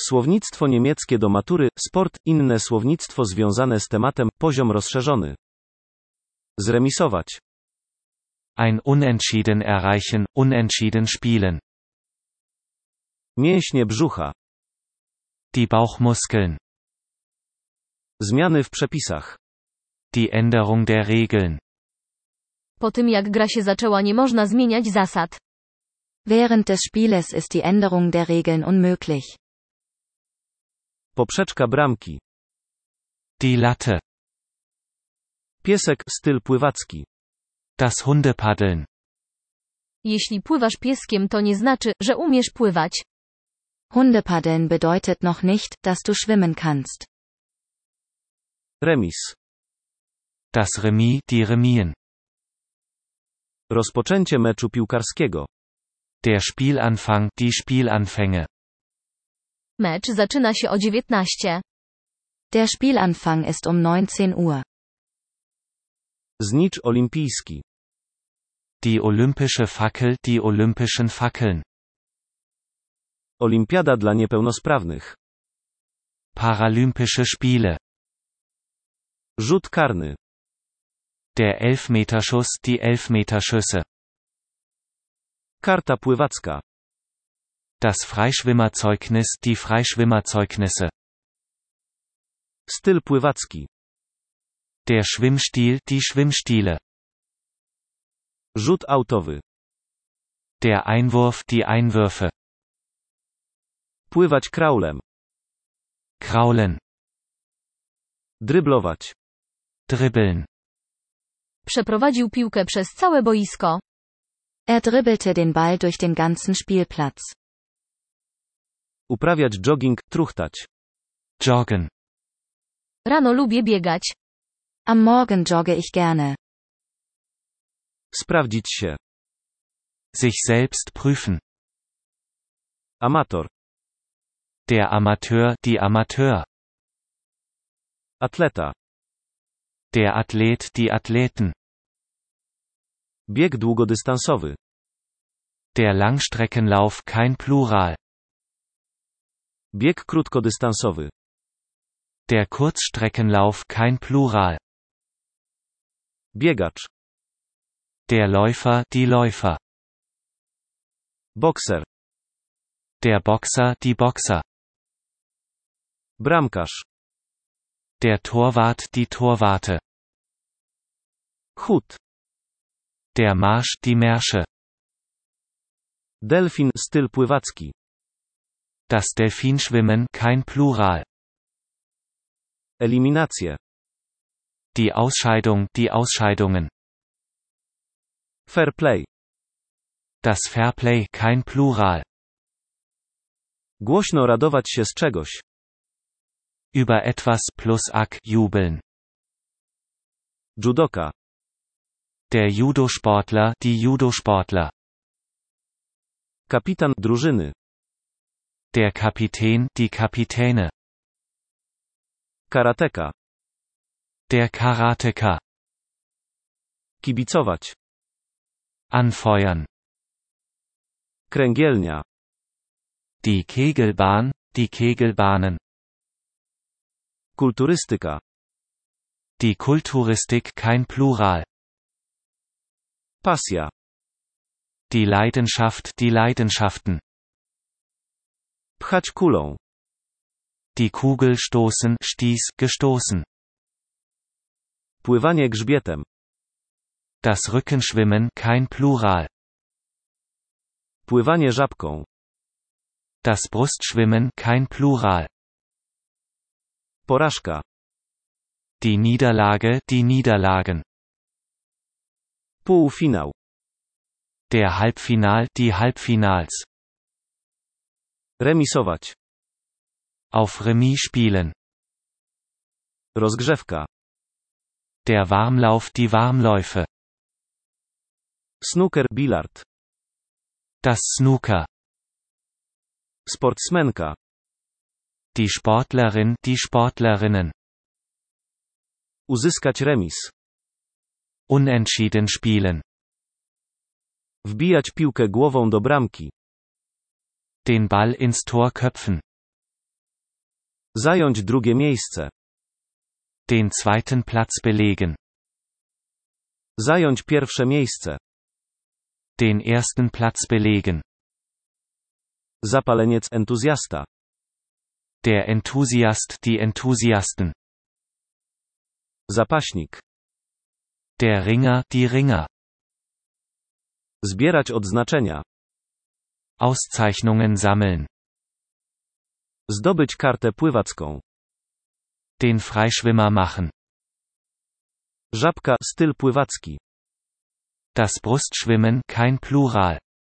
Słownictwo niemieckie do matury, sport, inne słownictwo związane z tematem, poziom rozszerzony. Zremisować. Ein Unentschieden erreichen, unentschieden spielen. Mięśnie brzucha. Die Bauchmuskeln. Zmiany w przepisach. Die Änderung der Regeln. Po tym jak gra się zaczęła, nie można zmieniać zasad. Während des Spieles ist die Änderung der Regeln unmöglich. Poprzeczka bramki. Die Latte. Piesek, styl pływacki. Das Hundepaddeln. Jeśli pływasz pieskiem, to nie znaczy, że umiesz pływać. Hundepaddeln bedeutet noch nicht, dass du schwimmen kannst. Remis. Das Remis, die Remien. Rozpoczęcie meczu piłkarskiego. Der Spielanfang, die Spielanfänge. Mecz zaczyna się o 19. Der Spielanfang ist um 19 Uhr. Znicz olimpijski. Die olympische Fackel, die olympischen Fackeln. Olimpiada dla niepełnosprawnych. Paralympische Spiele. Rzut karny. Der Elfmeterschuss, die Elfmeterschüsse. Karta pływacka. Das Freischwimmerzeugnis, die Freischwimmerzeugnisse. Styl pływacki. Der Schwimmstil, die Schwimmstile. Rzut autowy. Der Einwurf, die Einwürfe. Pływać kraulem. Kraulen. Dryblować. Dribbeln. Przeprowadził piłkę przez całe boisko. Er dribbelte den Ball durch den ganzen Spielplatz. Uprawiać jogging, truchtać. Joggen. Rano lubię biegać. Am Morgen jogge ich gerne. Sprawdzić się. Sich selbst prüfen. Amator. Der Amateur, die Amateur. Atleta. Der Athlet, die Athleten. Bieg długodystansowy. Der Langstreckenlauf, kein Plural. Bieg krótkodystansowy. Der Kurzstreckenlauf, kein Plural. Biegacz. Der Läufer, die Läufer. Bokser. Der Boxer, die Boxer. Bramkarz. Der Torwart, die Torwarte. Chód. Der Marsch, die Märsche. Delfin, styl pływacki. Das Delfinschwimmen, kein Plural. Eliminacje. Die Ausscheidung, die Ausscheidungen. Fair play. Das Fairplay, kein Plural. Głośno radować się z czegoś. Über etwas plus ak jubeln. Judoka. Der Judosportler, die Judosportler. Kapitan drużyny. Der Kapitän, die Kapitäne. Karateka. Der Karateka. Kibicować. Anfeuern. Kręgielnia. Die Kegelbahn, die Kegelbahnen. Kulturystyka. Die Kulturistik, kein Plural. Pasja. Die Leidenschaft, die Leidenschaften. Pchać kulą. Die Kugel stoßen, stieß, gestoßen. Pływanie grzbietem. Das Rückenschwimmen, kein Plural. Pływanie żabką. Das Brustschwimmen, kein Plural. Porażka. Die Niederlage, die Niederlagen. Półfinał. Der Halbfinal, die Halbfinals. Remisować. Auf Remis spielen. Rozgrzewka. Der Warmlauf, die Warmläufe. Snooker, bilard. Das Snooker. Sportsmenka. Die Sportlerin, die Sportlerinnen. Uzyskać remis. Unentschieden spielen. Wbijać piłkę głową do bramki. Den Ball ins Tor köpfen. Zająć drugie miejsce. Den zweiten Platz belegen. Zająć pierwsze miejsce. Den ersten Platz belegen. Zapaleniec entuzjasta. Der Enthusiast, die Enthusiasten. Zapaśnik. Der Ringer, die Ringer. Zbierać odznaczenia. Auszeichnungen sammeln. Zdobyć kartę pływacką. Den Freischwimmer machen. Żabka, styl pływacki. Das Brustschwimmen, kein Plural.